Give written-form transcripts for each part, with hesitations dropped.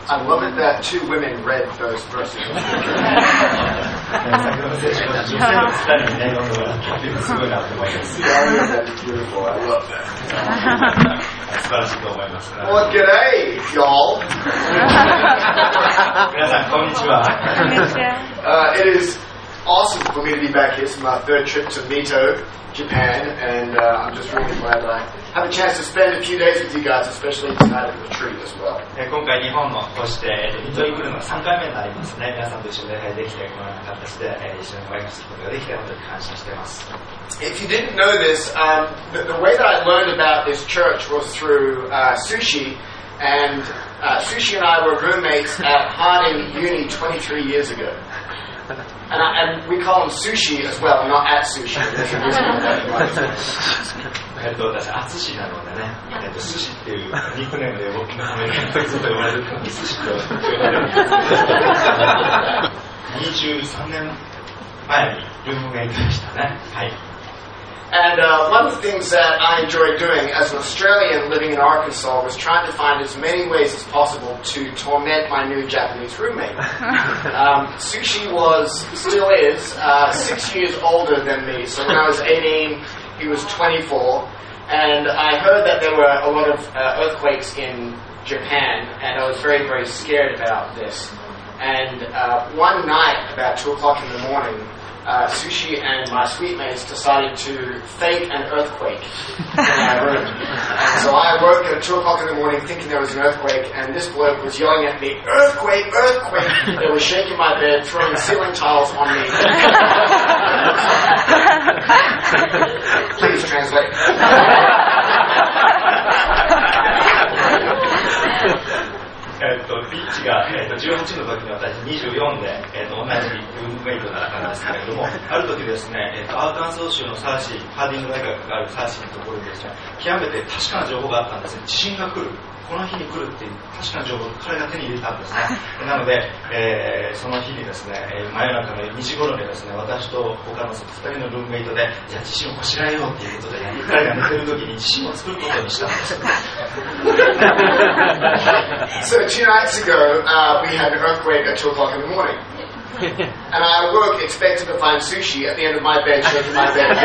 I love it that two women read those verses. That is beautiful. I love that. Well, g'day, y'all. It is awesome for me to be back here. It's my third trip to Mito, Japan, and I'm just really glad that I have a chance to spend a few days with you guys, especially tonight at the retreat as well. 今回日本のこうして水戸に来るのが3回目になりますね。皆さんと一緒に礼拝できて、このような形で一緒にお会いすることができて本当に感謝しています。 If you didn't know this, the way that I learned about this church was through Sushi, and Sushi and I were roommates at Harding Uni 23 years ago. And we call him Sushi as well, not at Sushi. 私、アツシなのでね、寿司っていうニックネームで僕のためにずっと呼ばれるのに寿司と呼ばれるんです23年前にルームメイトでしたね。はい。 And one of the things that I enjoyed doing as an Australian living in Arkansas was trying to find as many ways as possible to torment my new Japanese roommate. Sushi still is 6 years older than me. So when I was 18, he was 24. And I heard that there were a lot of earthquakes in Japan, and I was very, very scared about this. And one night, about 2 o'clock in the morning, Sushi and my suite mates decided to fake an earthquake in my room. And so I woke at 2 o'clock in the morning thinking there was an earthquake, and this bloke was yelling at me, "Earthquake, earthquake!" They were shaking my bed, throwing ceiling tiles on me. Please translate. ピッチが、18の時に私24で、同じルームメイトだったんですけれども、ある時ですね、アーカンソー州のサーシー、ハーディング大学があるサーシーのところにですね、極めて確かな情報があったんですね。地震が来る。この日に来るっていう確かな情報を彼が手に入れたんですね。なので、その日にですね、真夜中の2時頃にですね、私と他の2人のルームメイトで、じゃあ地震をこしらえようっていうことで、ね、彼が寝てる時に地震を作ることにしたんです。 So 2 nights ago, we had an earthquake at 2 o'clock in the morning. And I awoke expecting to find Sushi at the end of my bed, shaking my bed.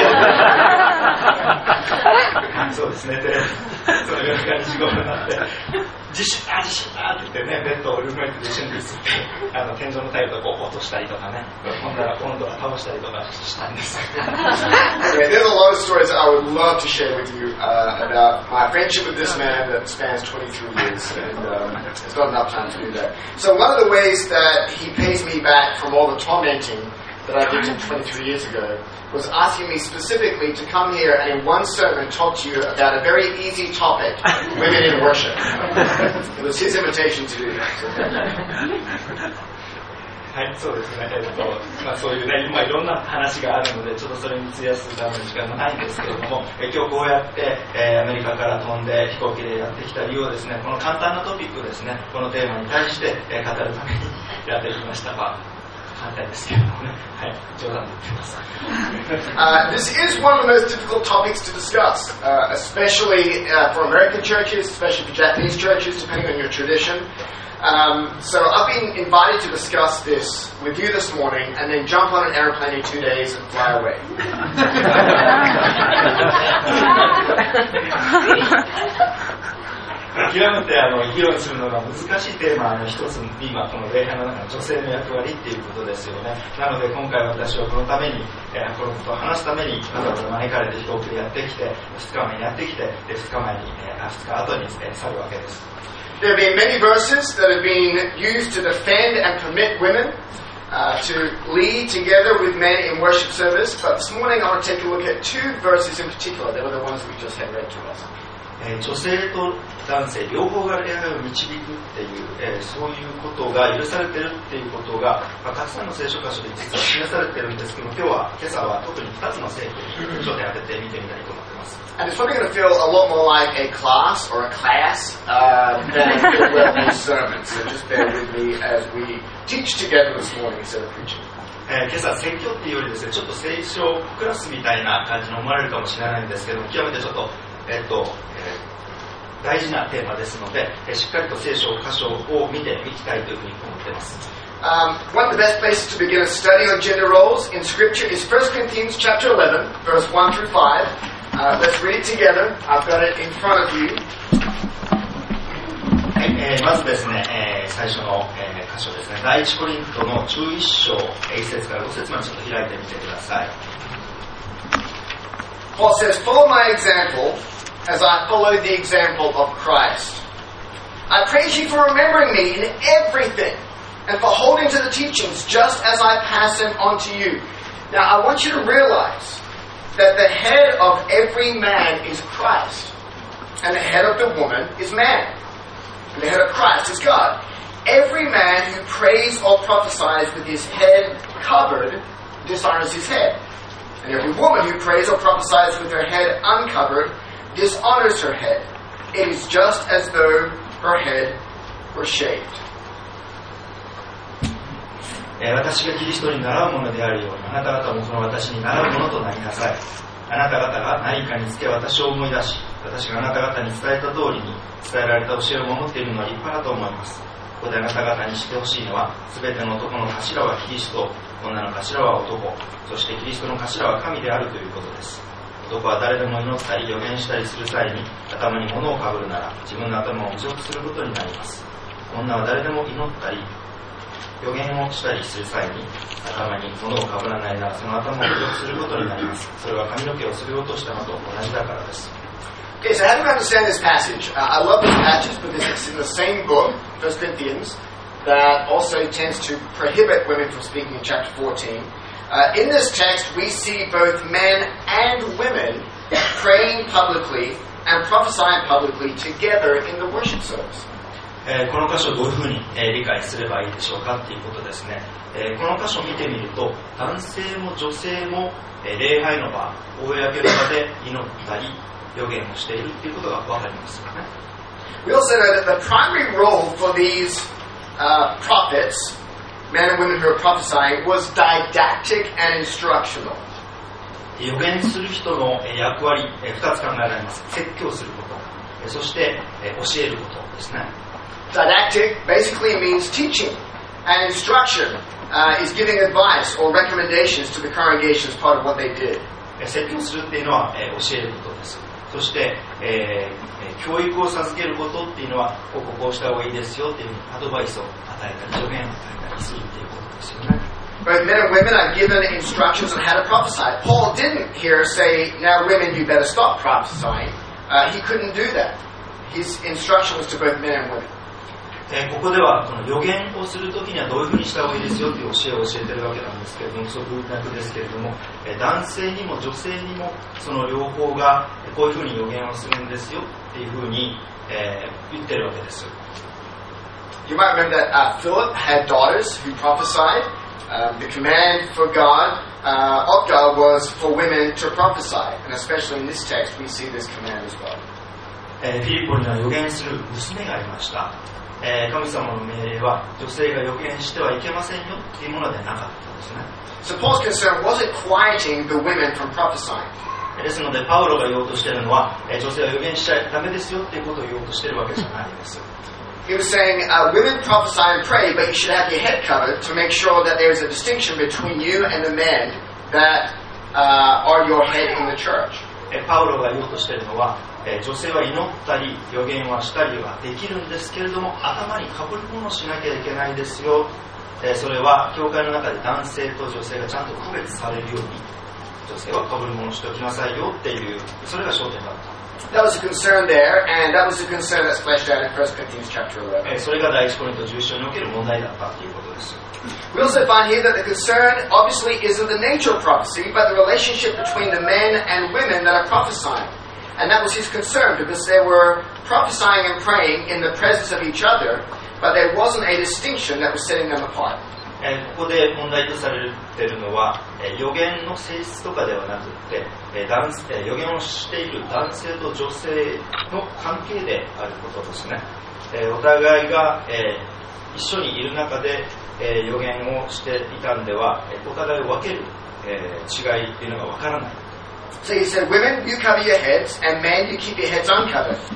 そうですね。で、その夜中2時頃になって、地震だって言ってね、ベッドをルームメイトで一緒にすって、天井のタイルとこう落としたりとかね、今度は今度は倒したりとかしたんです。 Okay, there's a lot of stories that I would love to share with you about my friendship with this man that spans 23 years, and there's not enough time to do that. So one of the ways that he pays me back from all the tormenting that I did 23 years ago was asking me specifically to come here and in one sermon talk to you about a very easy topic, women in worship. It was his invitation to do that. はい、そうですね。そういうね、今いろんな話があるので、ちょっとそれに費やすための時間がないんですけれども、今日こうやって、アメリカから飛んで飛行機でやってきた理由をですね、この簡単なトピックですね、このテーマに対して、語るためにやってきましたが、簡単ですけれどもね、はい、冗談で言ってます。 This is one of the most difficult topics to discuss, especially for American churches, especially for Japanese churches, depending on your tradition. So I've been invited to discuss this with you this morning and then jump on an airplane in 2 days and fly away. 極めて議論するのが難しいテーマの一つに今この礼拝の中の女性の役割っていうことですよね。なので今回私はこのためにこのことを話すためにわざわざ招かれて飛行機でやってきて2日目にやってきて2日前に2日後に去るわけです。 There have been many verses that have been used to defend and permit women to lead together with men in worship service. But this morning I want to take a look at 2 verses in particular. They were the ones we just had read to us. 女性と男性両方が礼拝を導くっていう、そういうことが許されてるっていうことが、たくさんの聖書箇所で実は示されてるんですけど、今朝は特に2つの聖句に焦点を当てて見てみたいと思ってます。 And it's probably going to feel a lot more like a class or a class than it will be sermons. So just bear with me as we teach together this morning instead of preaching. 今朝説教っていうよりですね、ちょっと聖書クラスみたいな感じに思われるかもしれないんですけど、極めてちょっと大事なテーマですので、しっかりと聖書箇所を見ていきたいというふうに思っています。 One of the best places to begin a study on gender roles in Scripture is 1 Corinthians chapter 11, verse 1 through 5. Let's read it together. I've got it in front of you. まずですね、最初の、箇所ですね。第一コリントの11章、1節から5節までちょっと開いてみてください。 Paul says, "Follow my example as I follow the example of Christ. I praise you for remembering me in everything and for holding to the teachings just as I pass them on to you." Now I want you to realize that the head of every man is Christ, and the head of the woman is man, and the head of Christ is God. Every man who prays or prophesies with his head covered dishonors his head, and every woman who prays or prophesies with her head uncovered dishonors her head. It is just as though her head were shaved. 私がキリストに習うものであるように、あなた方もその私に習うものとなりなさい。あなた方が何かにつけ私を思い出し、私があなた方に伝えた通りに伝えられた教えを守っているのは立派だと思います。ここであなた方に知ってほしいのは、すべての男の頭はキリスト、女の頭は男、そしてキリストの頭は神であるということです。男は誰でも祈ったり予言したりする際に頭に物をかぶるなら自分の頭を侮辱することになります。女は誰でも祈ったり予言をしたりする際に頭に物をかぶらないならその頭を侮辱することになります。それは髪の毛をすり落としたのと同じだからです。 Okay, so how do we understand this passage? I love this passage because it's in the same book, 1 Corinthians, that also tends to prohibit women from speaking in chapter 14. In this text, we see both men and women praying publicly and prophesying publicly together in the worship service. この箇所をどういうふうに理解すればいいでしょうかということですね。この箇所を見てみると、男性も女性も礼拝の場、公の場で祈ったり予言をしているということが分かりますよね。 We also know that the primary role for these prophets, men and women who are prophesying, was didactic and instructional. 予言する人の役割、2つ考えられます。説教すること、そして教えることですね。 Didactic basically means teaching, and instruction is giving advice or recommendations to the congregation as part of what they did. 説教するっていうのは教えることです。そして、教育を授けることっていうのはこうした方がいいですよっていうアドバイスを与えたり助言を与えたりするっていうことですよね。 Both men and women are given instructions on how to prophesy. Paul didn't here say, "Now women, you better stop prophesying." He couldn't do that. His instruction was to both men and women. ここではこの予言をするときにはどういうふうにした方がいいですよという教えを教えているわけなんですけれども、不足なくですけれども、男性にも女性にもその両方がこういうふうに予言をするんですよっていうふうに、言ってるわけです。 You might remember that Philip had daughters who prophesied. The command for God, of God, was for women to prophesy, and especially in this text, we see this command as well. フィリポには予言する娘がいました。神様の命令は女性が予言してはいけませんよというものではなかったんですね。 So Paul's concern wasn't quieting the women from prophesying. ですのでパウロが言おうとしているのは女性は予言しちゃダメですよということを言おうとしているわけじゃないんです。 He was saying, women prophesy and pray, but you should have your head covered to make sure that there's a distinction between you and the men that are your head in the church. パウロが言おうとしているのは女性は祈ったり予言はしたりはできるんですけれども頭にかぶり物をしなきゃいけないですよ。それは教会の中で男性と女性がちゃんと区別されるように女性はかぶり物をしておきなさいよっていうそれが焦点だった。 That was a concern there, and that was a concern that's fleshed out in 1 Corinthians chapter 11. それが第一コリント11章における問題だったということです。 We also find here that the concern obviously isn't the nature of prophecy, but the relationship between the men and women that are prophesying. And that was his concern because they were prophesying and praying in the presence of each other, but there wasn't a distinction that was setting them apart. ここで問題とされているのは予言の性質とかではなくて予言をしている男性と女性の関係であることですね。お互いが一緒にいる中で予言をしていたんではお互いを分ける違いというのが分からない。 So he said, women, you cover your heads, and men, you keep your heads uncovered.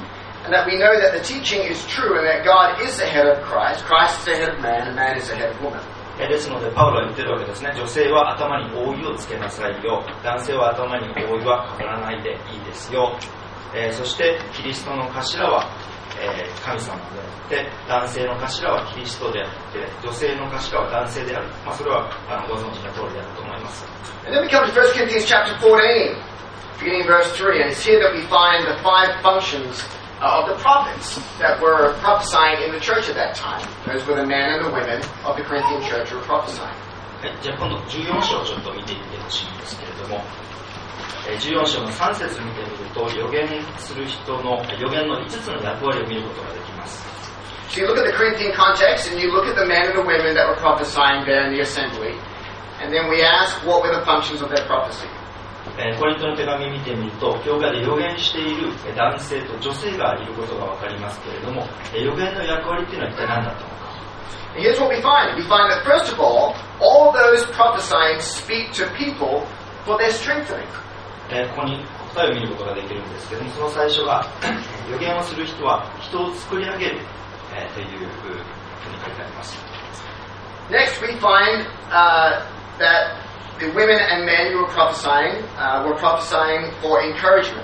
And that we know that the teaching is true and that God is the head of Christ, Christ is the head of man, and man is the head of woman. ですので、パウロは言ってるわけですね。女性は頭に覆いをつけなさいよ。男性は頭に覆いはかぶらないでいいですよ。そして、キリストの頭は、神様であって、男性の頭はキリストであって、女性の頭は男性である。それはご存知の通りであると思います。 And then we come to 1 Corinthians chapter 14, beginning verse 3, and it's here that we find the 5 functions of the prophets that were prophesying in the church at that time. Those were the men and the women of the Corinthian church who were prophesying. じゃあ今度14章をちょっと見ていってほしいんですけれども、14章の3節見てみると、預言する人の預言の5つの役割を見ることができます。 So you look at the Corinthian context and you look at the men and the women that were prophesying there in the assembly, and then we ask what were the functions of their prophecy. コリントの手紙見てみると、教会で預言している男性と女性がいることがわかりますけれども、預言の役割っていうのは一体何だったのか。 Here's what we find. We find that first of all those prophesying speak to people for their strengthening. ここに答えを見ることができるんですけれども、その最初が預言をする人は人を作り上げる、というふうに書いてあります。 Next, we find that the women and men who were prophesying for encouragement.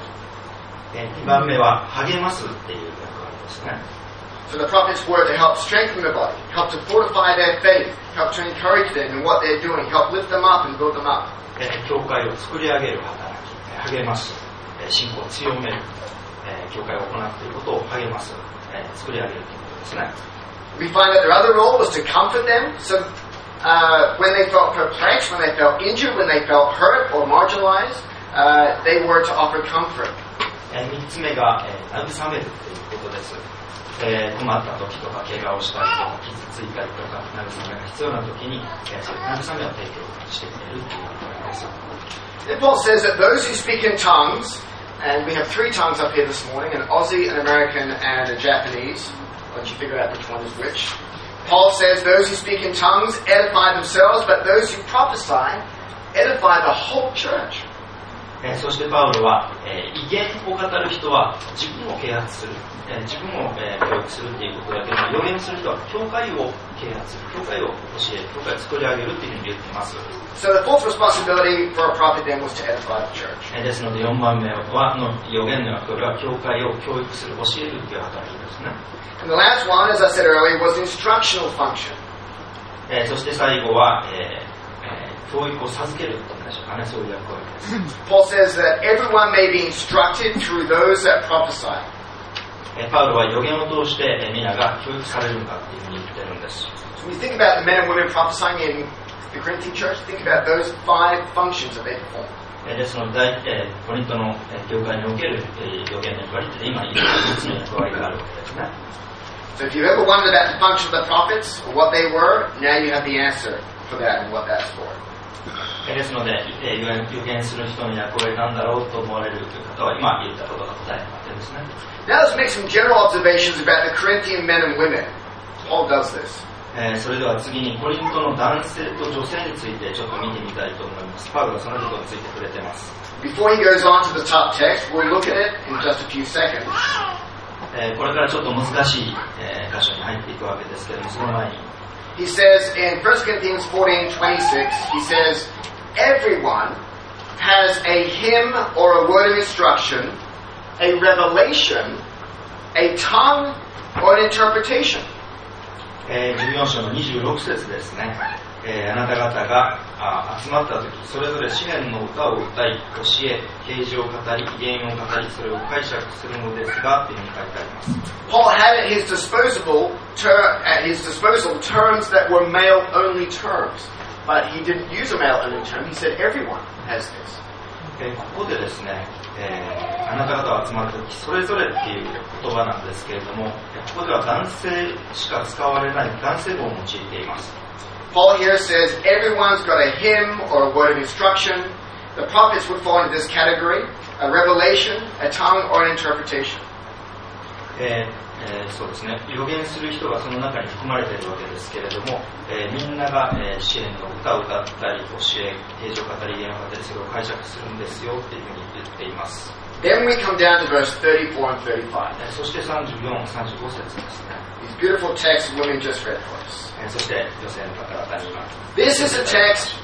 2番目は励ますっていう役割ですね。 So the prophets were to help strengthen the body, help to fortify their faith, help to encourage them in what they're doing, help lift them up and build them up. 教会を作り上げる働き、励ます、信仰を強める、教会が行っていることを励ます、作り上げるということですね。 We find that their other role was to comfort them. So when they felt perplexed, when they felt injured, when they felt hurt or marginalized, they were to offer comfort. 3つ目が、慰めるということです。困った時とか怪我をしたりとか傷ついたりとか慰めが必要な時に、そういう慰めを提供してくれるということです。 And Paul says that those who speak in tongues, and we have 3 tongues up here this morning, an Aussie, an American, and a Japanese. Once you figure out which one is which. Paul says those who speak in tongues edify themselves, but those who prophesy edify the whole church. そしてパウロは、異言を語る人は自分を啓発する、自分を、教育するということだけど、預言する人は教会を啓発する、教会を教える、教会を作り上げるというふうに言っています。 So the fourth responsibility for a prophet then was to edify the church. ですので4番目はの預言の役割は教会を教育する、教えるという働きですね。 And the last one, as I said earlier, was instructional function. そして最後は、教育を授けるというんでしょうかね、そういう役割です。 Paul says that everyone may be instructed through those that prophesy. パウロは預言を通して皆が教育されるんだというふうに言ってるんです。 So when you think about the men and women prophesying in the Corinthian church, think about those 5 functions that they perform. ですので、コリントの教会における預言の役割って今言った5つの役割があるわけですね。 So if you ever wondered about the function of the prophets or what they were, now you have the answer for that and what that's for. ですので、預言する人の役割なんだろうと思われるという方は今言ったことが答えなわけですね。 Now let's make some general observations about the Corinthian men and women. Paul does this. それでは次にコリントの男性と女性についてちょっと見てみたいと思います。パウロがそのことについて触れています。 Before he goes on to the top text, we'll look at it in just a few seconds. これからちょっと難しい、箇所に入っていくわけですけれども、その前に。 He says in 1 Corinthians 14:26, he says, everyone has a hymn or a word of instruction, a revelation, a tongue, or an interpretation. 14章の26節ですね。あなた方が集まった時、それぞれ詩篇の歌を歌い、教え、啓示を語り、言を語り、それを解釈するのですが、というふうに書いてあります。 Paul had at his disposal terms that were male-only terms, but he didn't use a male-only term. He said everyone has this. ここでですね、あなた方が集まる時、それぞれっていう言葉なんですけれども、ここでは男性しか使われない男性語を用いています。 Paul here says everyone's got a hymn or a word of instruction. The prophets would fall into this category, a revelation, a tongue, or an interpretation. そうですね、預言する人がその中に含まれているわけですけれども、みんなが、詩篇の歌を歌ったり、教え、啓示を語り、言を語り、それを解釈するんですよっていうふうに言っています。 Then we come down to verse 34 and 35. そして34、35節ですね。 These beautiful texts women just read for us. そして女性の方々に今。 This is a text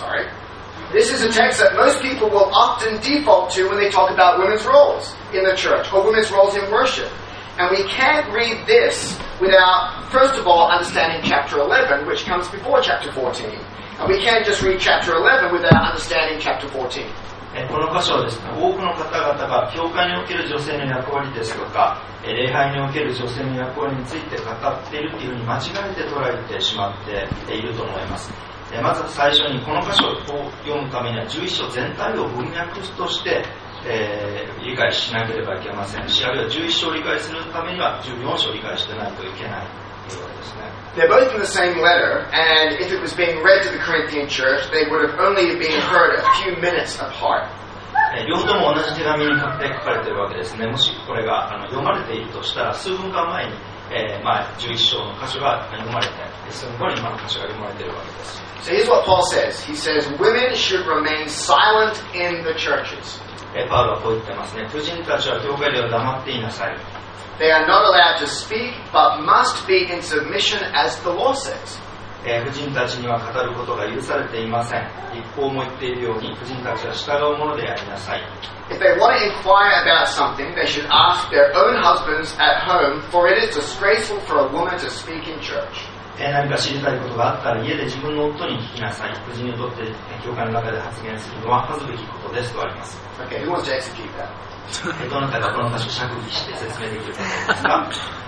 that most people will often default to when they talk about women's roles in the church or women's roles in worship. And we can't read this without, first of all, understanding chapter 11, which comes before chapter 14. And we can't just read chapter 11 without understanding chapter 14. この箇所はですね、多くの方々が教会における女性の役割ですとか、礼拝における女性の役割について語っているというふうに間違えて捉えてしまっていると思います。まず最初にこの箇所を読むためには11章全体を文脈として、理解しなければいけませんし、あるいは11章を理解するためには14章を理解してないといけないというわけですね。 They're both in the same letter, and if it was being read to the Corinthian church, they would have only been heard a few minutes apart. 両方とも同じ手紙に書かれているわけですね。もしこれが読まれているとしたら、数分間前に、11章の箇所が読まれて、数分後に今の箇所が読まれているわけです。 So here's what Paul says. He says, women should remain silent in the churches. パウロはこう言ってますね。婦人たちは教会では黙っていなさい。 They are not allowed to speak, but must be in submission as the law says. 婦人たちには語ることが許されていません。一方も言っているように、婦人たちは従うものでありなさい。 If they want to inquire about something, they should ask their own husbands at home, for it is disgraceful for a woman to speak in church. 何か知りたいことがあったら家で自分の夫に聞きなさい。婦人にとって教会の中で発言するのは恥ずべきことですとあります。 Okay, who wants to execute that? どなたがこの箇所を釈義して説明できると思いますか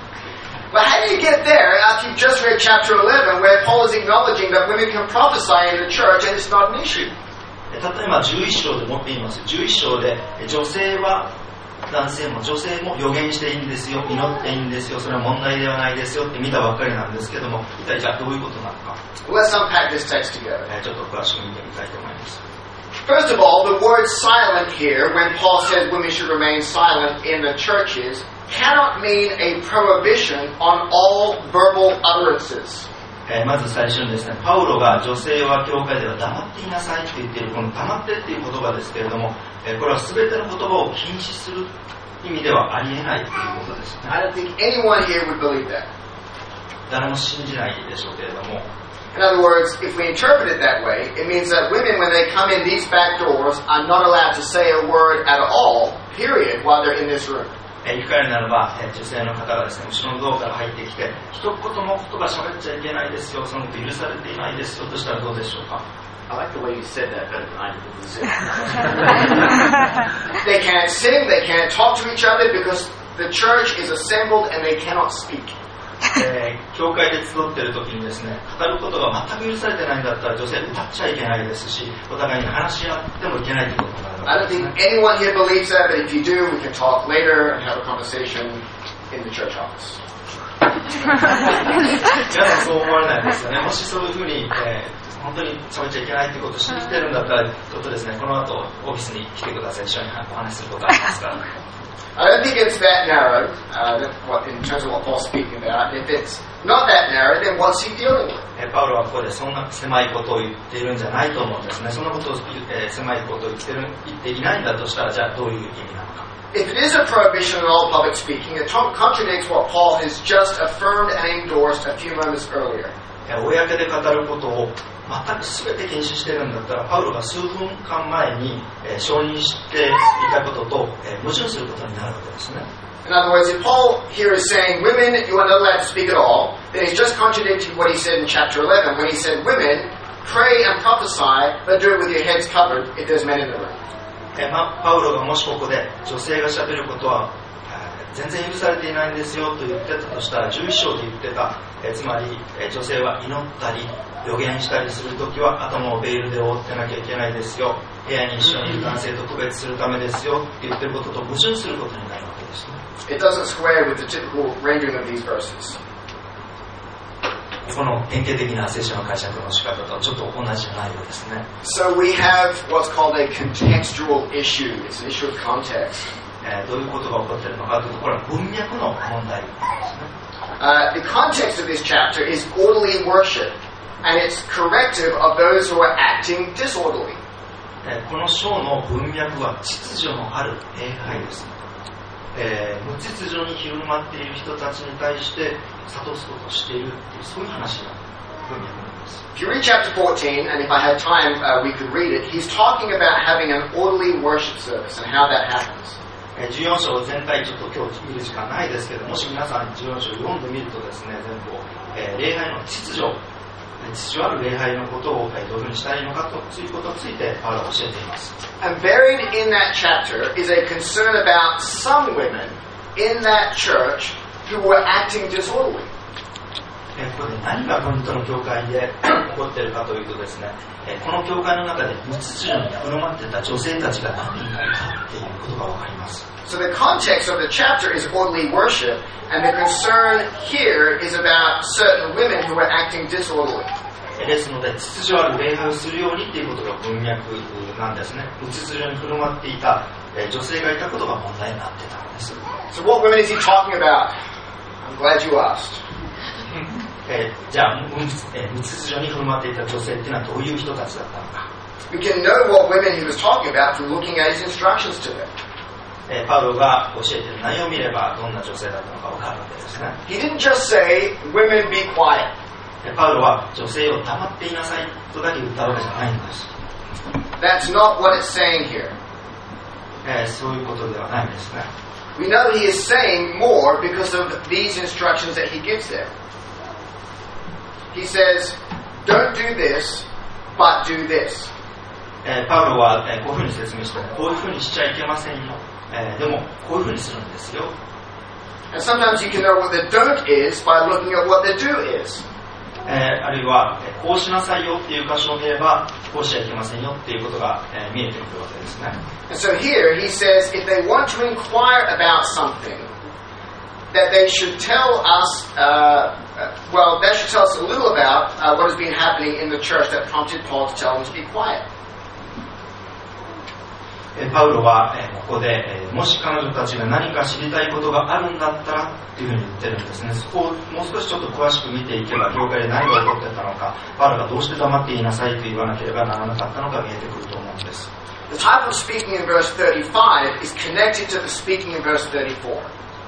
But how do you get there after you've just read chapter 11 where Paul is acknowledging that women can prophesy in the church and it's not an issue? 例えば11章で持っています。11章で女性は男性も女性も予言していいんですよ、祈っていいんですよ、それは問題ではないですよって見たばっかりなんですけども、一体じゃあどういうことなのか。 Let's unpack this text together. ちょっと詳しく見てみたいと思います。 First of all, the word silent here, when Paul says women should remain silent in the churches, cannot mean a prohibition on all verbal utterances. まず最初にですね、パウロが女性は教会では黙っていなさいと言っているこの黙ってっていう言葉ですけれども、これは全ての言葉を禁止する意味ではありえないということですね。 I don't think anyone here would believe that. 誰も信じないでしょうけれども。 In other words, if we interpret it that way, it means that women, when they come in these back doors, are not allowed to say a word at all, period, while they're in this room. 言い換えるならば、女性の方がですね、後ろの道から入ってきて、一言も言葉喋っちゃいけないですよ、そのこと許されていないですよとしたらどうでしょうか。 I like the way you said that better than I did. They can't sing, they can't talk to each other because the church is assembled and they cannot speak. 教会で集っている時にですね、語ることが全く許されてないんだったら女性歌っちゃいけないですし、お互いに話し合ってもいけないということになるわけですね。 I don't think anyone here believes that, but if you do, we can talk later and have a conversation in the church office. 皆さんそう思われないですよね。もしそういうふうに、本当に喋っちゃいけないということを信じてるんだったら、ちょっとですね、この後オフィスに来てください。一緒にお話しすることがありますから。 I don't think it's that narrow, in terms of what Paul's speaking about. If it's not that narrow, then what's he dealing with? パウロはここでそんな狭いことを言っているんじゃないと思うんですね。そんなことを、狭いことを言っていないんだとしたら、じゃあどういう意味なのか。 If it is a prohibition on all public speaking, it contradicts what Paul has just affirmed and endorsed a few moments earlier. 公で語ることを全く全て禁止しているんだったら、パウロが数分間前に、承認していたことと、矛盾することになるわけですね。 In other words, if Paul here is saying, women, you are not allowed to speak at all, then he's just contradicting what he said in chapter 11, when he said, women, pray and prophesy, but do it with your heads covered if there's men in the room. パウロがもしここで女性がしゃべることは全然許されていないんですよと言ってたとしたら、11章で言ってた、つまり女性は祈ったり予言したりするときは頭をベールで覆ってなきゃいけないですよ、部屋に一緒にいる男性と区別するためですよって言ってることと矛盾することになるわけですね。 It doesn't square with the typical rendering of these verses. この典型的な聖書の解釈の仕方とちょっと同じじゃないようですね。 So we have what's called a contextual issue. It's an issue of context. どういうことが起こっているのかというと、これは文脈の問題ですね。 The context of this chapter is orderly worship, and it's corrective of those who are acting disorderly. この章の文脈は秩序のある礼拝です。無秩序に振る舞っている人たちに対して諭すことをしているっていう、そういう話が文脈なんです。 If you read chapter 14, and if I had time, we could read it, he's talking about having an orderly worship service and how that happens. 14章全体ちょっと今日見る時間ないですけど、もし皆さん14章読んでみるとですね、全部、礼拝の秩序ある礼拝のことをどういうふうにしたらいいのかということについてパウロは教えています。 And buried in that chapter is a concern about some women in that church who were acting disorderly. ここで何がコリントの教会で起こっているかというとですね、この教会の中で無秩序に振る舞っていた女性たちが何人かいたということがわかります。 So the context of the chapter is orderly worship, and the concern here is about certain women who were acting disorderly. ですので、秩序ある礼拝をするようにということが文脈なんですね。無秩序に振る舞っていた女性がいたことが問題になっていたのです。 So what women is he talking about? I'm glad you asked. じゃあ無秩序に振る舞っていた女性っていうのはどういう人たちだったのか。 We can know what women he was talking about through looking at his instructions to them. パウロが教えている内容を見ればどんな女性だったのか分かるわけですね。 He didn't just say, women be quiet. パウロは女性を黙っていなさいとだけ言ったわけじゃないんです。 That's not what it's saying here. そういうことではないんですね。 We know he is saying more because of these instructions that he gives them. He says, don't do this, but do this. パウロはこういうふうに説明して、こういうふうにしちゃいけませんよ。でもこういうふうにするんですよ。 And sometimes you can know what the don't is by looking at what the do is. あるいはこうしなさいよっていう箇所を見ればこうしちゃいけませんよっていうことが見えてくるわけですね。 And so here he says if they want to inquire about something, that they should tell us, that should tell us a little about what has been happening in the church that prompted Paul to tell them to be quiet. パウロはここでもし彼女たちが何か知りたいことがあるんだったらというふうに言ってるんですね。そこをもう少しちょっと詳しく見ていけば教会で何が起こっていたのか、パウロがどうして黙っていなさいと言わなければならなかったのか見えてくると思うんです。 The type of speaking in verse 35 is connected to the speaking in verse 34.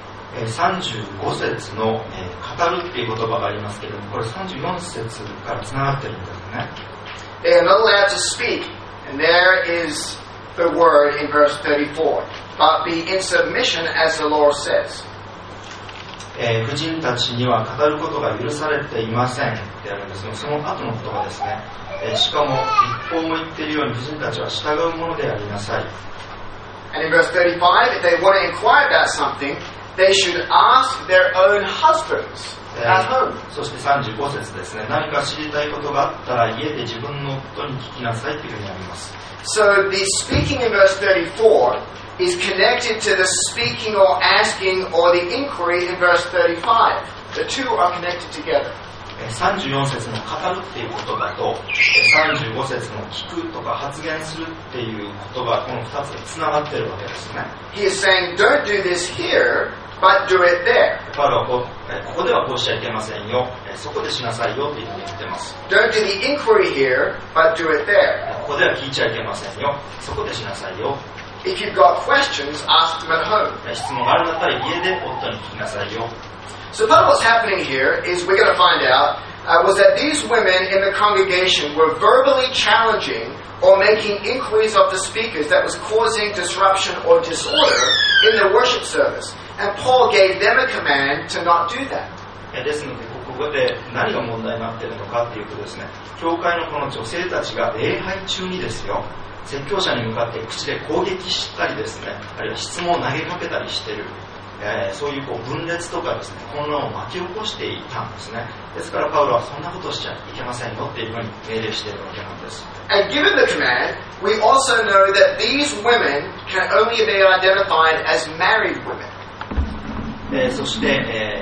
35節の語るっていう言葉がありますけれども、これ34節からつながってるんですね。 They are not allowed to speak, and there is the word in verse 34, but be in submission as the Lord says. 婦人たちには語ることが許されていませんってあるんですが、その後の言葉ですね。しかも一方も言っているように婦人たちは従うものでありなさい。 And in verse 35, if they want to inquire about something, they should ask their own husbands at home. そして35節ですね。何か知りたいことがあったら家で自分の夫に聞きなさいというふうにあります。 So the speaking in verse 34 is connected to the speaking or asking or the inquiry in verse 35. The two are connected together. 34節の語るっていう言葉と35節の聞くとか発言するっていう言葉、この2つでつながっているわけですね。 He is saying, don't do this here, but do it there. パウロはここではこうしちゃいけませんよ、そこでしなさいよっていうふうに言ってます。 Don't do the inquiry here, but do it there. ここでは聞いちゃいけませんよ、そこでしなさいよ。 If you've got questions, ask them at home. 質問があるんだったら家で夫に聞きなさいよ。 So part of what's happening here is we're going to find out was that these women in the congregation were verbally challenging or making inquiries of the speakers that was causing disruption or disorder in the worship service. And Paul gave them a command to not do that. ですのでここで何が問題になっているのかというとですね、教会のこの女性たちが礼拝中にですよ、説教者に向かって口で攻撃したりですね、あるいは質問を投げかけたりしている、そういう分裂とかですね、混乱を巻き起こしていたんですね。ですからパウロはそんなことをしちゃいけませんよっていうふうに命令しているわけなんです。 And given the command, we also know that these women can only be identified as married women. そして、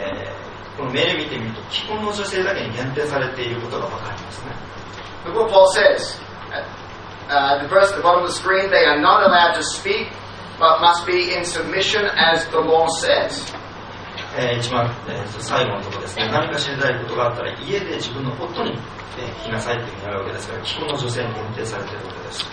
この命令を見てみると既婚の女性だけに限定されていることが分かりますね。 Look what Paul says. The verse at the bottom of the screen, they are not allowed to speak, but must be in submission as the law says. 一番、最後のところですね。何か知りたいことがあったら家で自分の夫に聞きなさいというふうになるわけですから、既婚の女性に限定されているわけです。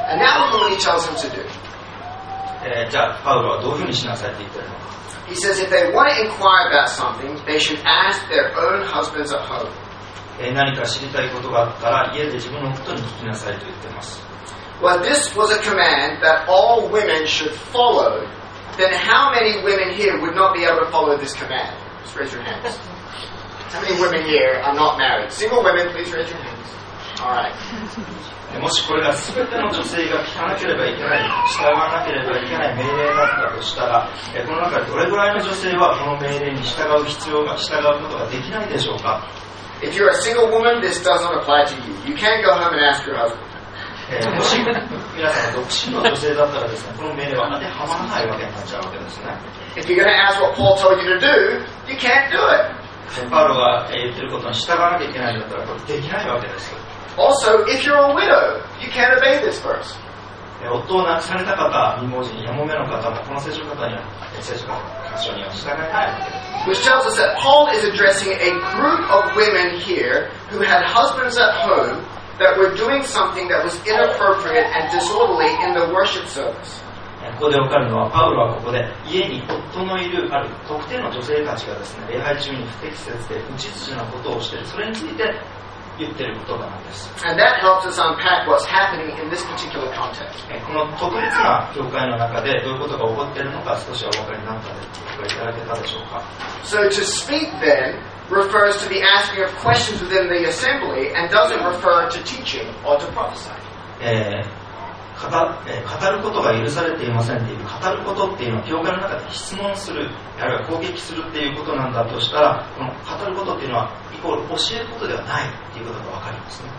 And now look at what he tells them to do. じゃあパウロはどういうふうにしなさいって言ってるのか。 He says if they want to inquire about something, they should ask their own husbands at home. 何か知りたいことがあったら家で自分の夫に聞きなさいと言っています。 Well, this was a command that all women should follow. Then how many women here would not be able to follow this command? Just raise your hands. How many women here are not married? Single women, please raise your hands. All right. もしこれが全ての女性が聞かなければいけない、従わなければいけない命令だったとしたら、この中でどれぐらいの女性はこの命令に従うことができないでしょうか。 If you're a single woman, this doesn't apply to you. You can't go home and ask your husband. もし皆さんが独身の女性だったらですね、この命令は当てはまらないわけになっちゃうわけですね。 If you're going to ask what Paul told you to do, you can't do it. パウロが言ってることに従わなきゃいけないんだったらこれできないわけです。 Also, if you're a widow, you can't obey this verse. 夫を亡くされた方、未亡人、やもめの方もこの聖書方には聖書箇所には従えないわけです。 Which tells us that Paul is addressing a group of women here who had husbands at home that were doing something that was inappropriate and disorderly in the worship service. ここで分かるのはパウロはここで家に夫のいるある特定の女性たちがですね、礼拝中に不適切で無秩序なことをしている、それについて言っている言葉なんです。 And that helps us unpack what's happening in this particular context. この特別な教会の中でどういうことが起こっているのか少しはお分かりになったでいただけたでしょうか。 So to speak then refers to the asking of questions within the assembly and doesn't refer to teaching or to prophesying. 語ることが許されていませんっていう語ることっていうのは教会の中で質問するあるいは攻撃するっていうことなんだとしたら、この語ることっていうのはイコール教えることではないっていうことが分かりますね。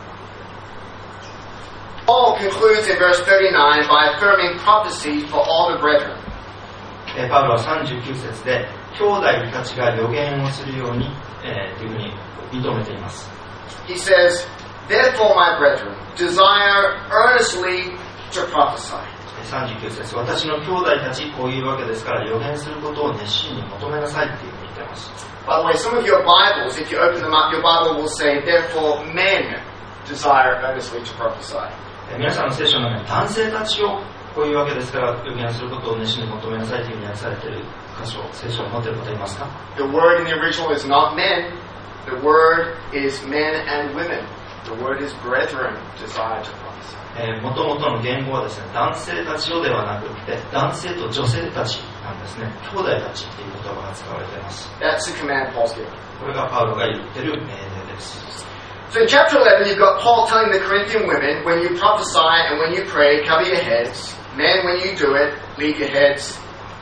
Paul concludes in verse 39 by affirming prophecy for all the brethren. パウロは39節で兄弟たちが予言をするように、というふうに認めています。 He says, Therefore, my brethren, desire earnestly to prophesy. 39節、私の兄弟たちこういうわけですから予言することを熱心に求めなさいっていうふうに言っています。 By the way, some of your Bibles, if you open them up, your Bible will say, Therefore, men desire earnestly to prophesy. 皆さんの聖書の中に男性たちをこういうわけですから予言することを熱心に求めなさいというふうに訳されている箇所、聖書を持っている方いますか？ The word in the original is not men. The word is men and women.The word is brethren, desire to prophesy. 元々の言語はですね、男性たちをではなくて、男性と女性たちなんですね。兄弟たちという言葉が使われています。 That's the command Paul's given. これがパウロが言っている命令です。 So in chapter 11, you've got Paul telling the Corinthian women, when you prophesy and when you pray, cover your heads. Men, when you do it, leave your heads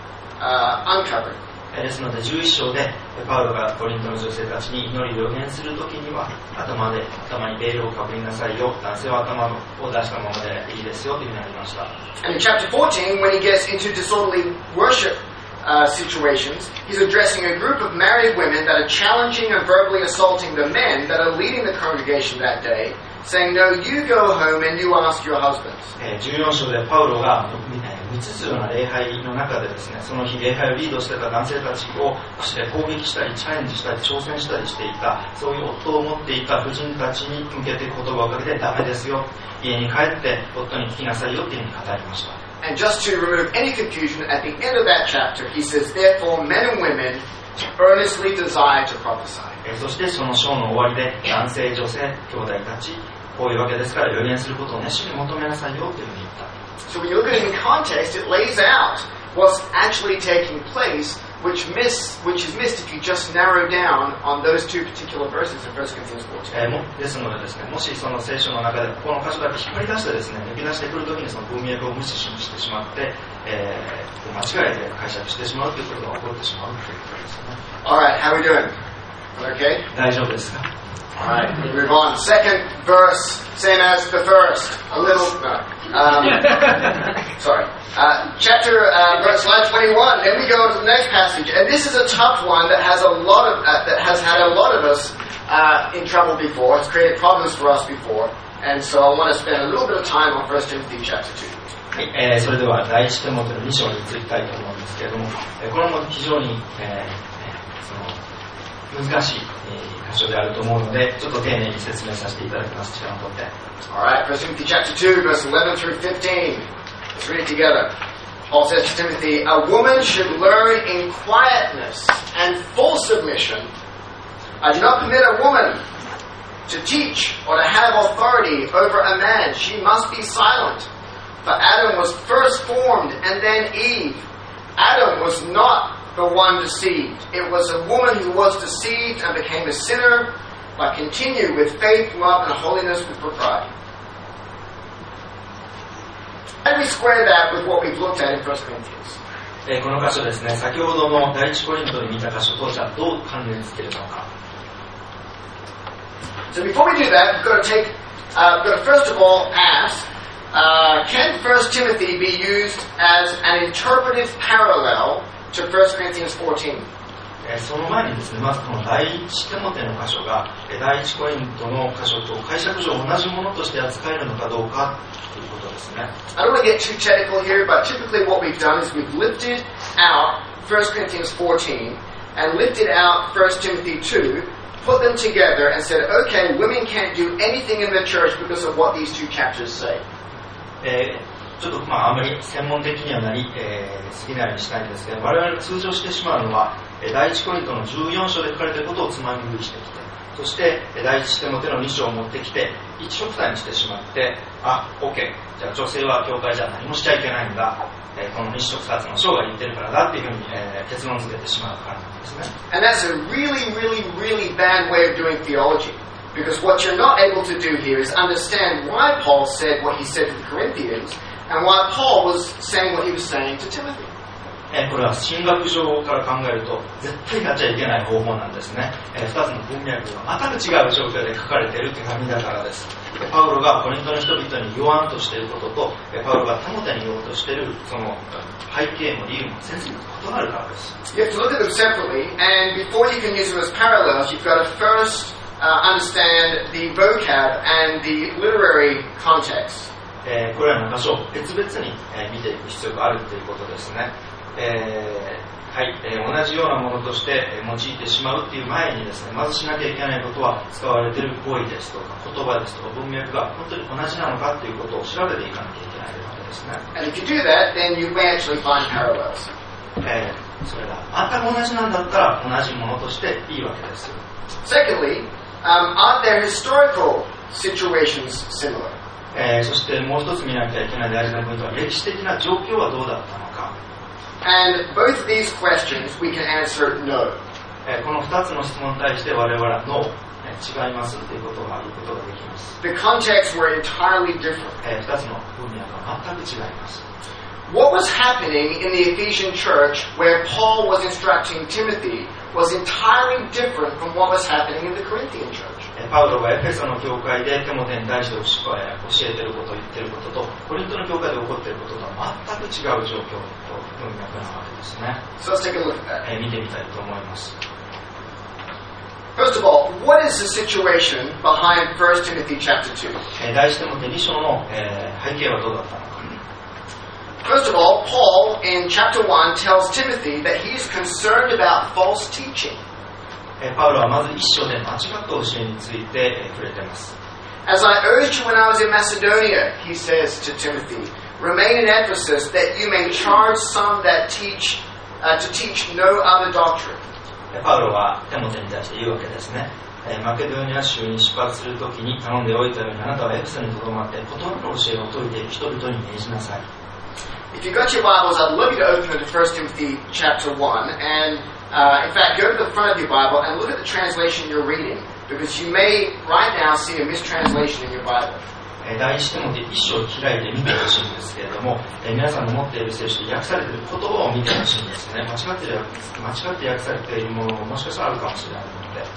uncovered. ですので11章でパウロがコリントの女性たちに祈り予言するときには頭にベールをかぶりなさいよ、男性は頭を出したままでいいですよというふうになりました。 And in chapter 14, when he gets into disorderly worship situations, he's addressing a group of married women that are challenging and verbally assaulting the men that are leading the congregation that day, saying, No, you go home and you ask your husbands. 14章でパウロが無秩序な礼拝の中でですね、その日礼拝をリードしてた男性たちを攻撃したりチャレンジしたり挑戦したりしていた、そういう夫を持っていた婦人たちに向けて言葉をかけてダメですよ、家に帰って夫に聞きなさいよっていうふうに語りました。 And just to remove any confusion, at the end of that chapter, he says, Therefore, men and women earnestly desire to prophesy. そしてその章の終わりで男性、女性、兄弟たち、こういうわけですから予言することを熱心に求めなさいよというふうに言った。 So when you look at it in context, it lays out what's actually taking place, which is missed if you just narrow down on those two particular verses in 1 Corinthians 14. ですのでですね、もしその聖書の中でこの箇所だけ引っ張り出してですね、抜き出してくるときにその文脈を無視してしまって、間違えて解釈してしまうということが起こってしまうということですね。 Alright, how are we doing? Okay? 大丈夫ですか？ Alright, we move on. Second verse, same as the first. A little, no. Sorry. Chapter, slide 21. Then we go to the next passage. And this is a tough one that has had a lot of us in trouble before. It's created problems for us before. And so I want to spend a little bit of time on 1 Timothy chapter 2. はい、それでは第一テモテの2章に移りたいと思うんですけれども、これも非常に、世難しい箇所であると思うので、ちょっと丁寧に説明させていただきます。時間をとって。 Alright, 1 Timothy chapter 2, verse 11 through 15. Let's read it together. Paul says to Timothy, a woman should learn in quietness and full submission. I do not permit a woman to teach or to have authority over a man. She must be silent. For Adam was first formed and then Eve. Adam was not the one deceived. It was a woman who was deceived and became a sinner, but continue with faith, love, and holiness with propriety. How do we square that with what we've looked at in 1 Corinthians? この箇所ですね、先ほどの第一コリントに見た箇所とじゃあどう関連付けるのか。 So before we do that, we've got to first of all ask, can 1 Timothy be used as an interpretive parallel to 1 Corinthians 14? その前にですね、まずこの第一テモテの箇所が第一コリントの箇所と解釈上同じものとして扱えるのかどうかということですね。 I don't want to get too technical here, but typically what we've done is we've lifted out 1 Corinthians 14 and lifted out 1 Timothy 2, put them together and said, okay, women can't do anything in the church because of what these two chapters say. ちょっとあまり専門的にはなりすぎないようにしたいんですけど、我々が通常してしまうのは第一コリントの14章で書かれていることをつまみ食いしてきて、そして第一テモテの2章を持ってきて一緒くたにしてしまって、OK、じゃあ女性は教会じゃ何もしちゃいけないんだ、この2章2つの章が言ってるからだっていうふうに結論付けてしまうからなんですね。 And that's a really, really, really bad way of doing theology. Because what you're not able to do here is understand why Paul said what he said to the Corinthians and why Paul was saying what he was saying to Timothy. これは神学上から考えると絶対やっちゃいけない方法なんですね。2つの文脈が全く違う状況で書かれている手紙だからです。パウロがコリントの人々に言わんとしていることと、パウロがテモテに言おうとしているその背景も理由も全然異なるからです。 You have to look at them separately, and before you can use them as parallels, you've got to first understand the vocab and the literary context. これらの箇所を別々に見ていく必要があるということですね。はい、同じようなものとして用いてしまうっていう前にですね、まずしなきゃいけないことは使われている語彙ですとか言葉ですとか文脈が本当に同じなのかということを調べていかなきゃいけないわけですね。 And if you do that, then you may actually find parallels. それが全く同じなんだったら同じものとしていいわけです。 Secondly, aren't their historical situations similar? そしてもう一つ見なきゃいけない大事なポイントは歴史的な状況はどうだったのか。 And both of these questions we can answer no. この2つの質問に対して我々はノー、違いますということが言うことができます。 The contexts were entirely different. 2つの分野が全く違います。 What was happening in the Ephesian church where Paul was instructing Timothy was entirely different from what was happening in the Corinthian church. パウロがエフェソの教会でテモテに対して教えていること、言っていることとコリントの教会で起こっていることとは全く違う状況と文脈なわけですね。 So let's take a look at that. 見てみたいと思います。 First of all, what is the situation behind 1 Timothy chapter 2? 第一テモテ2章の背景はどうだったのか。 First of all, Paul in chapter 1 tells Timothy that he is concerned about false teaching. パウロはまず一章で間違った教えについて触れています。 As I urged you when I was in Macedonia, he says to Timothy, remain in Ephesus that you may charge some that teach to teach no other doctrine. パウロはテモテに対して言うわけですね。マケドニア州に出発するときに頼んでおいたようにあなたはエフェソにとどまって異なる教えを説いている人々に命じなさい。 If you've got your Bibles, I'd love you to open them to 1 Timothy chapter 1 and in fact, go to the front of your Bible and look at the translation you're reading, because you may right now see a mistranslation in your Bible. 第一テモテ1章を開いて見てほしいんですけれども、皆さんの持っている聖書で訳されている言葉を見てほしいんですね。間違って訳されているものももしかしたらあるかもしれないので。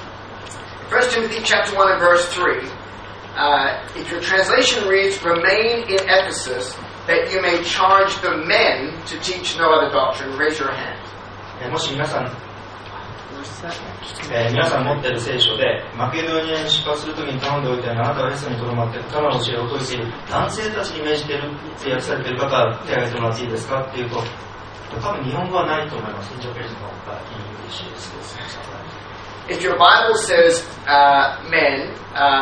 1 Timothy chapter 1 and verse 3, if your translation reads, remain in Ephesus, that you may charge the men to teach no other doctrine, raise your hand. もし皆さん持っている聖書でマケドニアに出発するときに頼んでおいてあなたはエフェソにとどまって他の教えを説いている男性たちに命じているって訳されている方は手を挙げてもらっていいですかっていうと、多分日本語はないと思います。インジャページのイングリッシュです。 if your Bible says men,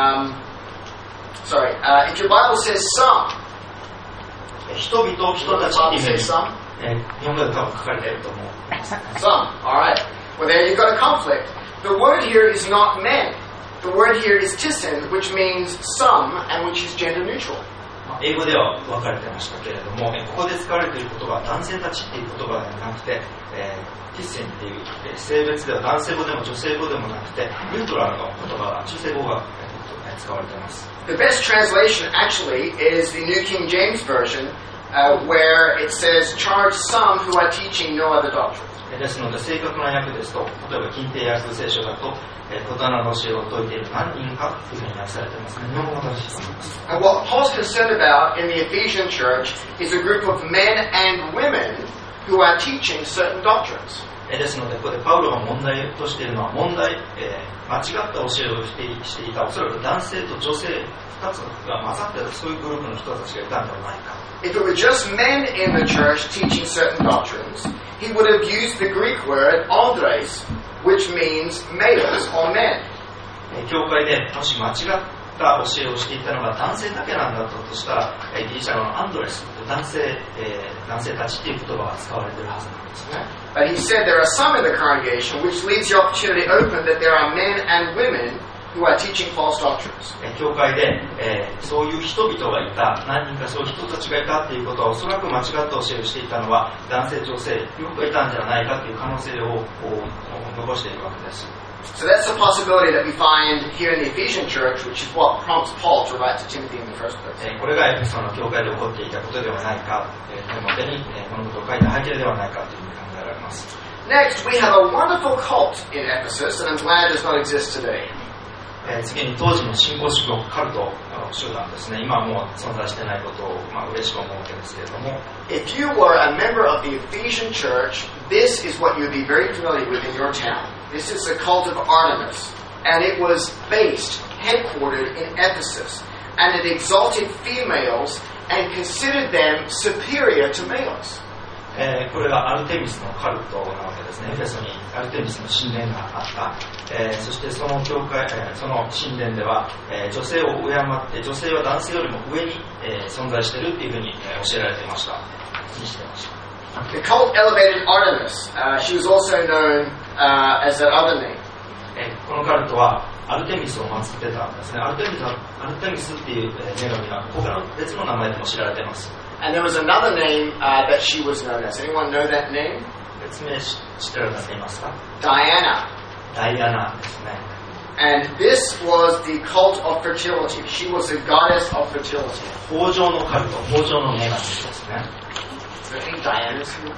if your Bible says some, 人々、人たち Bible っていう says some, 日本語で多分書かれていると思う。 some. All right. Well, there you've got a conflict. The word here is not men. The word here is tisin, which means some, and which is gender neutral. 英語では分かれてましたけれども、ここで使われている言葉は男性たちっていう言葉ではなくて、ティッセンっていう性別では男性語でも女性語でもなくて、ニュートラルの言葉、中性語が使われています。 The best translation actually is the New King James Version, where it says, charge some who are teaching no other doctrine. ですので正確な訳ですと、例えば近帝訳聖書だと、異なる教えを説いている何人かというふうに訳されていますね。日本語が正しいと思います。 And what Paul's concerned about in the Ephesian church is a group of men and women who are teaching certain doctrines. ですので、ここでパウロが問題としているのは、間違った教えをしていた、おそらく男性と女性2つが混ざっている、そういうグループの人たちがいたんではないか。 If it were just men in the church teaching certain doctrines, he would have used the Greek word andres, which means males or men. 教会でもし間違った教えをしていたのが男性だけなんだったとしたら、ギリシャ語のアンドレス、男性たちという言葉が使われているはずなんですね。 But he said there are some in the congregation, which leaves the opportunity open that there are men and women who are teaching false doctrines. 教会で、そういう人々がいた、何人かそういう人たちがいたということは、おそらく間違った教えをしていたのは男性女性よくいたんじゃないかという可能性を残しているわけです。 So that's a possibility that we find here in the Ephesian church, which is what prompts Paul to write to Timothy in the first place. これがエペソの教会で起こっていたことではないか、手元にこのことを書いた背景ではないかというふうに考えられます。 Next, we have a wonderful cult in Ephesus, and I'm glad it does not exist today. 次に当時の新興宗教カルト集団ですね、今はもう存在してないことを、嬉しく思うわけですけれども、 If you were a member of the Ephesian church, this is what you'd be very familiar with in your town. This is the cult of Artemis, and it was based, headquartered in Ephesus, and it exalted females and considered them superior to males. これがアルテミスのカルトなわけですね。エフェソにアルテミスの神殿があった、そしてその教会、その神殿では、女性を敬って女性は男性よりも上に、存在しているというふうに、教えられていました。 The cult elevated Artemis. She was also known as that other name. このカルトはアルテミスを祀ってたんですね。アルテミスっていう女神は他の別の名前でも知られています。 And there was another name that she was known as. Anyone know that name? 別名知ってる方いますか？ Diana. ダイアナですね。 And this was the cult of fertility. She was a goddess of fertility. 豊穣のカルト、豊穣の女神ですね。 Is there any Dianas here?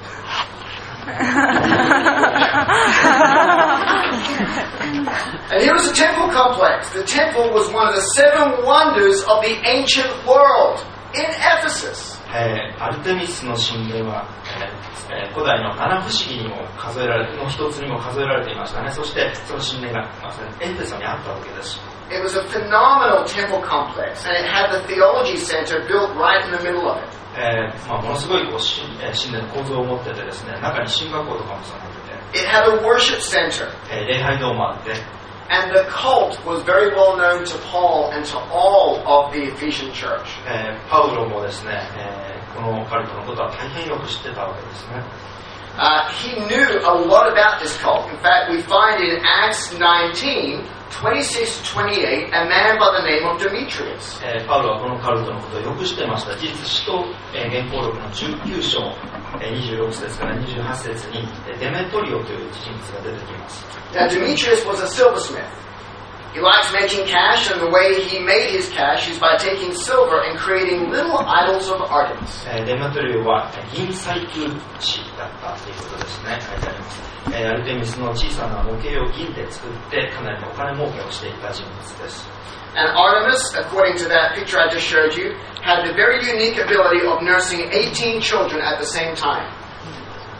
And here was a temple complex. The temple was one of the 7 wonders of the ancient world in Ephesus. アルテミスの神殿は、古代の七不思議にも数えられての一つにも数えられていましたね。そしてその神殿がまさにエフェソにあったわけです。 It was a phenomenal temple complex, and it had the theology center built right in the middle of it. ものすごい神殿の構造を持っててですね、中に神学校とかも備えてて、 It had a worship center. 礼拝堂もあって、 And the cult was very well known to Paul and to all of the Ephesian church. パウロもですね、このカルトのことは大変よく知ってたわけですね。 He knew a lot about this cult. In fact, we find in Acts 19, 26-28, a man by the name of Demetrius. パウロはこのカルトのことをよく知ってました。実使徒原稿録の19章26節から28節にデメトリオという人物が出てきます。 Now, Demetrius was a silversmith. He liked making cash, and the way he made his cash is by taking silver and creating little idols of Artemis. デメトリオは銀細工師だったということですね。書いてあります。アルテミスの小さな模型を銀で作ってかなりのお金儲けをしていた人物です。 And Artemis, according to that picture I just showed you, had the very unique ability of nursing 18 children at the same time.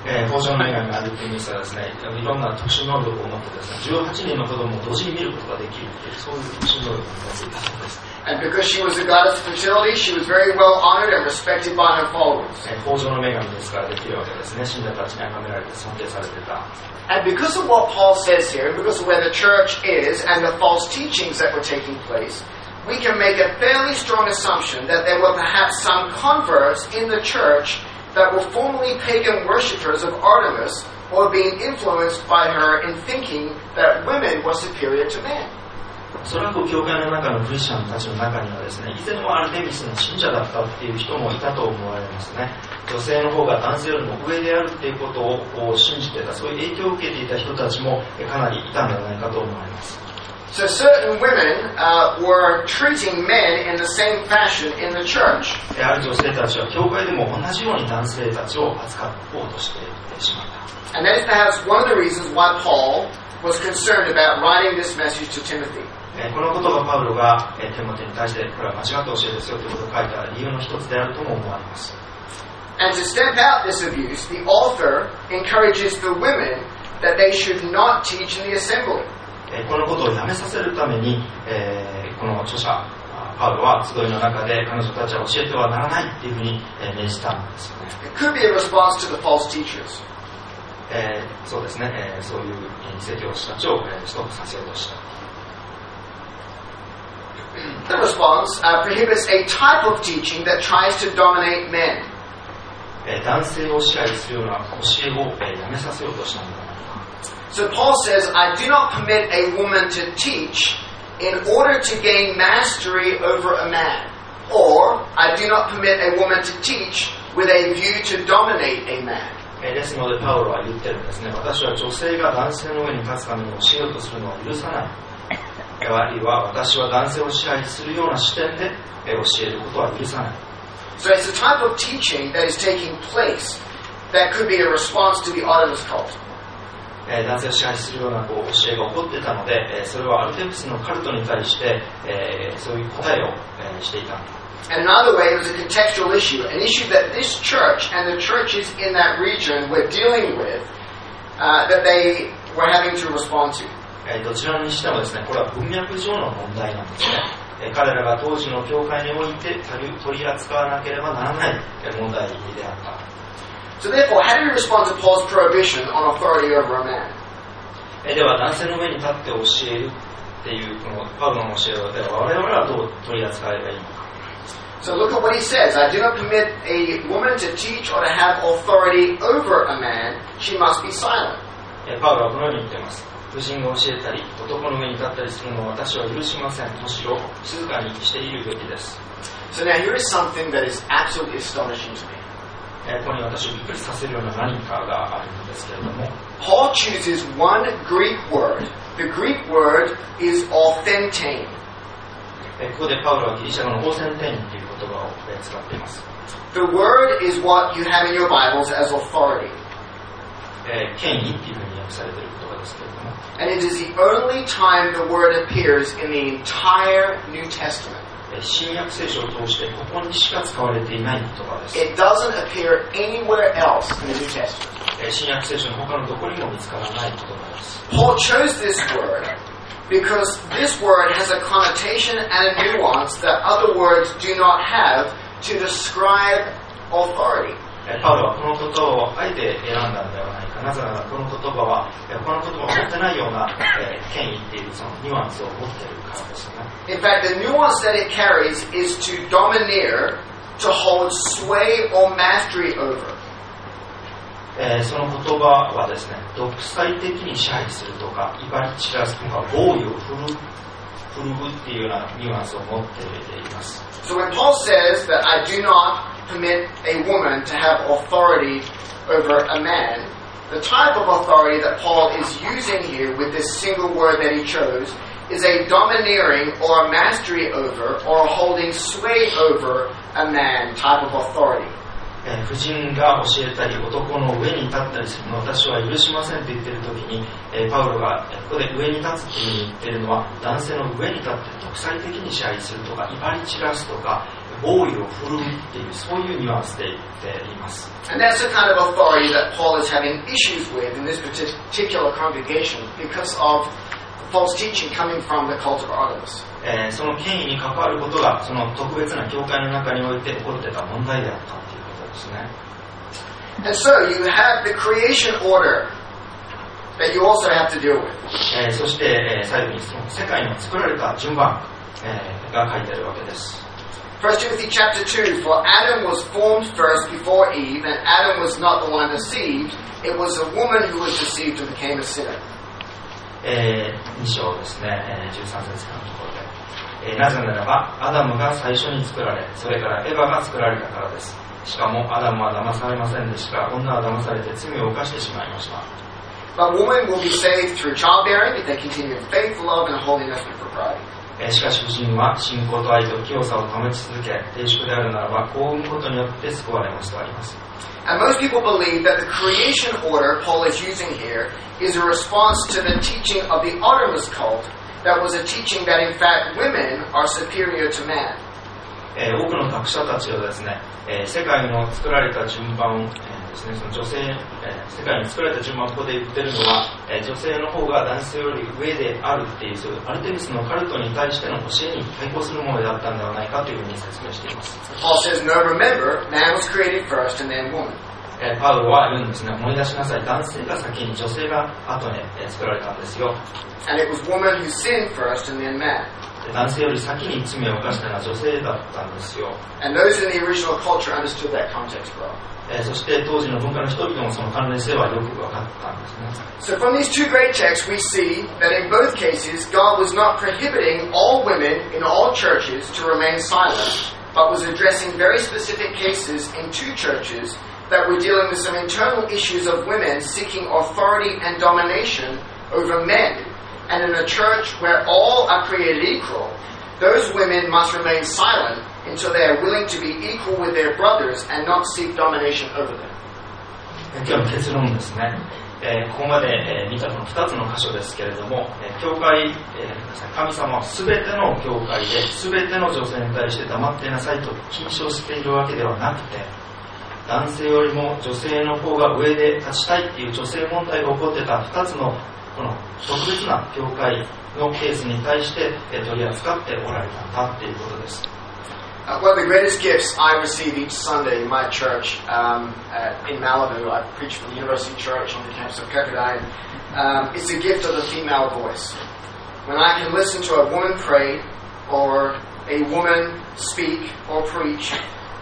豊穣の女神アルテミスはですね、いろんな特殊能力を持ってですね、18人の子供を同時に見ることができるという、そういう特殊能力を持っていたそうです。 And because she was the goddess of fertility, she was very well honored and respected by her followers. 豊穣の女神ですからできるわけですね。信者たちに崇められて尊敬されていた。 And because of what Paul says here, and because of where the church is and the false teachings that were taking place, we can make a fairly strong assumption that there were perhaps some converts in the church that were formerly pagan worshippers of Artemis or being influenced by her in thinking that women were superior to men. おそらく教会の中のクリスチャンたちの中にはですね、以前はアルテミスの信者だったっていう人もいたと思われますね。女性の方が男性よりも上であるっていうことを信じていた、そういう影響を受けていた人たちもかなりいたんではないかと思われます。 So certain women were treating men in the same fashion in the church. ある女性たちは教会でも同じように男性たちを扱おうとしてしまった。 And that is perhaps one of the reasons why Paul was concerned about writing this message to Timothy. このことがパウロがテモテに対してこれは間違った教えですよということを書いた理由の一つであるとも思われます。 And to stamp out this abuse, the author encourages the women that they should not teach in the assembly. このことをやめさせるために、この著者パウロは集いの中で彼女たちは教えてはならないっていうふうに命じたんですよね。 It could be a response to the false teachers. そうですね、そういう偽教師たちをストップさせようとした。 The response prohibits a type of teaching that tries to dominate men. 男性を支配するような教えをやめさせようとしたんだ。 So Paul says, I do not permit a woman to teach in order to gain mastery over a man. Or, I do not permit a woman to teach with a view to dominate a man. ですのでパウロは言ってるんですね。私は女性が男性の上に立つために教えようとするのは許さない。あるいは私は男性を支配するような視点で教えることは許さない。 So it's a type of teaching that is taking place that could be a response to the Artemis cult. 男性を支配するような教えが起こっていたので、それはアルテミスのカルトに対して、そういう答えをしていた。 And another way, it was a contextual issue, an issue that this church and the churches in that region were dealing with, that they were having to respond to. どちらにしてもですね、これは文脈上の問題なんですね。彼らが当時の教会において取り扱わなければならない問題であった。 So therefore, how do we respond to Paul's prohibition on authority over a man? では男性の上に立って教えるっていうこのパウロの教えを我々はどう取り扱えばいいのか。 So look at what he says. I do not permit a woman to teach or to have authority over a man. She must be silent. パウロはこのように言っています。婦人が教えたり、男の上に立ったりするのを私は許しません。むしろ静かにしているべきです。 So now here is something that is absolutely astonishing to me. ここに私をびっくりさせるような何かがあるんですけれども。 Paul chooses one Greek word. The Greek word is authentane. ここでパウロはギリシャ語のオーセンテインという言葉を使っています。 The word is what you have in your Bibles as authority. 権威っていうふうに訳されている言葉ですけれども。 And it is the only time the word appears in the entire New Testament. 新約聖書を通してここにしか使われていない言葉です。 It doesn't appear anywhere else in the New Testament. 新約聖書の他のどこにも見つからない言葉です。 Paul chose this word because this word has a connotation and a nuance that other words do not have to describe authority. パウロはこの言葉をあえて選んだのではないか。なぜならこの言葉は他の言葉を持ってないような権威っていうそのニュアンスを持っているからですね。 In fact, the nuance that it carries is to domineer, to hold sway or mastery over. その言葉はですね、独裁的に支配するとか、威張り散らすとか、暴威を振るうっていうようなニュアンスを持っています。 So when Paul says that I do not permit a woman to have authority over a man, the type of authority that Paul is using here with this single word that he chose is a domineering or a mastery over or a holding sway over a man type of authority. 婦人が教えたり男の上に立ったりするのを私は許しませんと言っている時に、パウロがここで上に立つというふうに言っているのは男性の上に立って独裁的に支配するとか威張り散らすとか王位を振るうっていうそういうニュアンスで言っています。 And that's the kind of authority that Paul is having issues with in this particular congregation because of the false teaching coming from the cult of Artemis. その権威に関わることがその特別な教会の中において起こっていた問題であったということですね。 And so you have the creation order that you also have to deal with. そして、最後にその世界の作られた順番、が書いてあるわけです。 1 Timothy chapter 2, For Adam was formed first before Eve, and Adam was not the one deceived. It was the woman who was deceived and became a sinner. 2章ですね、13節のところで、なぜならばアダムが最初に作られ、それからエヴァが作られたからです。しかもアダムは騙されませんでした。女は騙されて罪を犯してしまいました。 But woman will be saved through childbearing if they continue in faith, love, and holiness with propriety. しかし婦人は信仰と愛と清さを保ち続け、定粛であるならば子を産むことによって救われますとあります。 And most people believe that the creation order Paul is using here is a response to the teaching of the Artemis cult that was a teaching that in fact women are superior to man. 多くの学者たちはですね、世界の作られた順番ですね、その女性、世界に作られた順番をここで言ってるのは、女性の方が男性より上であるっていう、そういうアルテミスのカルトに対しての教えに対抗するものだったんではないかというふうに説明しています。 Paul says, No, remember, man was created first and then woman. パウロは言うんですね、思い出しなさい、男性が先に女性が後に作られたんですよ。 And it was woman who sinned first and then man. 男性より先に罪を犯したのは女性だったんですよ。 And those in the original culture understood that context well. そして当時の文化の人々もその関連性はよく分かったんですね。 So from these two great texts we see that in both cases God was not prohibiting all women in all churches to remain silent, but was addressing very specific cases in two churches that were dealing with some internal issues of women seeking authority and domination over men. And in a church where all are created equal, those women must remain silent until they are willing to be equal with their brothers and not seek domination over them. 今日の結論ですね。ここまで見たこの2つの箇所ですけれども、教会、神様は全ての教会で全ての女性に対して黙っていなさいと禁止をしているわけではなくて、男性よりも女性の方が上で立ちたいっていう女性問題が起こってた2つのこの特別な教会のケースに対して取り扱っておられたんだっていうことです。 One of the greatest gifts I receive each Sunday in my church in Malibu, I preach from the University Church on the campus of Pepperdine, it's the gift of the female voice. When I can listen to a woman pray or a woman speak or preach,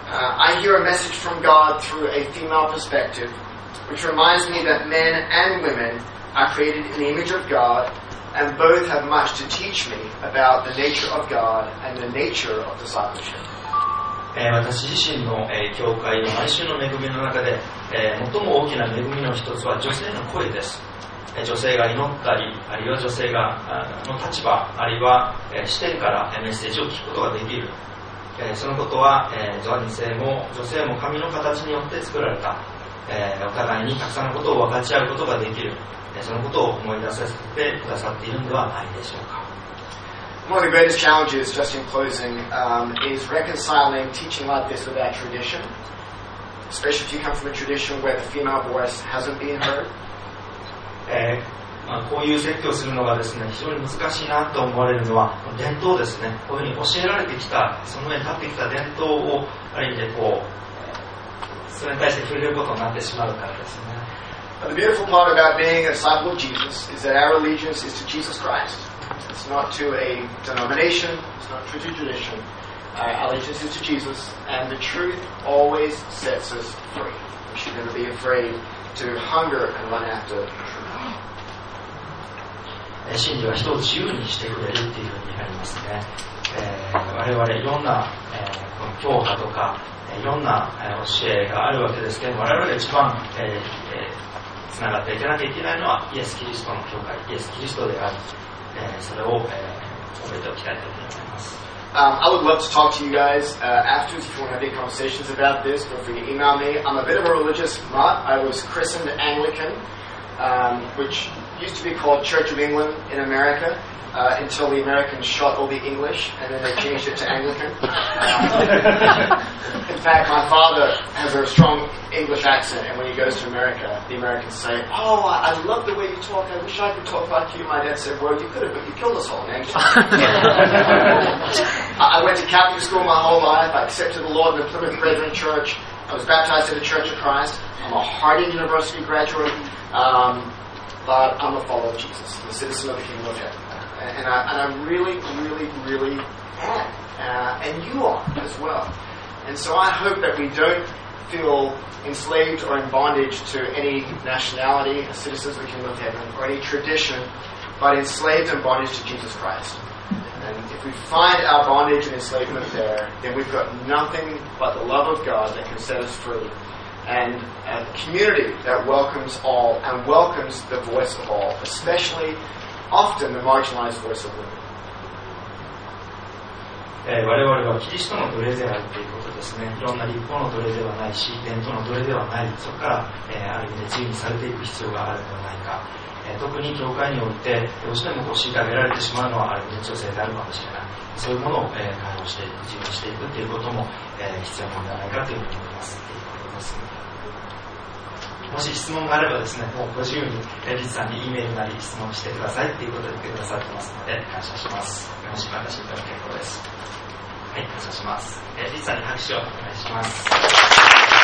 I hear a message from God through a female perspective, which reminds me that men and women are created in the image of God, and both have much to teach me about the nature of God and the nature of discipleship. 私自身の教会の毎週の恵みの中で最も大きな恵みの一つは女性の声です。女性が祈ったり、あるいは女性がの立場、あるいは視点からメッセージを聞くことができる。そのことは男性も女性も神の形によって作られた、お互いにたくさんのことを分かち合うことができる。そのことを思い出させてくださっているのではないでしょうか。 One of the greatest challenges, just in closing, is reconciling teaching like this with our tradition, especially if you come from a tradition where the female voice hasn't been heard. こういう説教するのがですね、非常に難しいなと思われるのは伝統ですね。こういうふうに教えられてきた、その上に立ってきた伝統をある意味でそれに対して触れることになってしまうからですね。 But the beautiful part about being a disciple of Jesus is that our allegiance is to Jesus Christ. It's not to a denomination, it's not to a tradition. Our allegiance is to Jesus, and the truth always sets us free. We should never be afraid to hunger and run after the truth. 真理は人を自由にしてくれるっていうふうにありますね。我々いろんな、この教派とかいろんな教えがあるわけですけれども、我々が一番つながっていかなきゃいけないのはイエス・キリストの教会、イエス・キリストである。それを覚えておきたいと思います。 I would love to talk to you guys afterwards if you want to have any conversations about this. Feel free to email me. I'm a bit of a religious mutt. I was christened Anglican, which used to be called Church of England in America. until the Americans shot all the English, and then they changed it to Anglican. In fact, my father has a strong English accent, and when he goes to America, the Americans say, "Oh, I love the way you talk. I wish I could talk like you." My dad said, "Well, you could have, but you killed us all, man." I went to Catholic school my whole life. I accepted the Lord in the Plymouth Brethren Church. I was baptized in the Church of Christ. I'm a Harding University graduate, but I'm a follower of Jesus, I'm a citizen of the Kingdom of Heaven. And I really, really, really am. And you are as well. And so I hope that we don't feel enslaved or in bondage to any nationality, as citizens of the Kingdom of Heaven, or any tradition, but enslaved and bondage to Jesus Christ. And if we find our bondage and enslavement there, then we've got nothing but the love of God that can set us free. And a community that welcomes all and welcomes the voice of all, especially often the marginalized voice of women. 我々はキリストの奴隷であるということですね。いろんな立法の奴隷ではないし、伝統の奴隷ではない、そこから、ある意味で自由にされていく必要があるのではないか。特に教会においてどうしても虐げられてしまうのはある意味で女性であるかもしれない。そういうものを、解放していく、自由にしていくということも、必要なのではないかというふうに思いますということです。もし質問があればですね、もうご自由にリツさんに E メールなり質問してくださいということで言ってくださってますので感謝します。もし私にとっても結構です。はい、感謝します。リツさんに拍手をお願いします。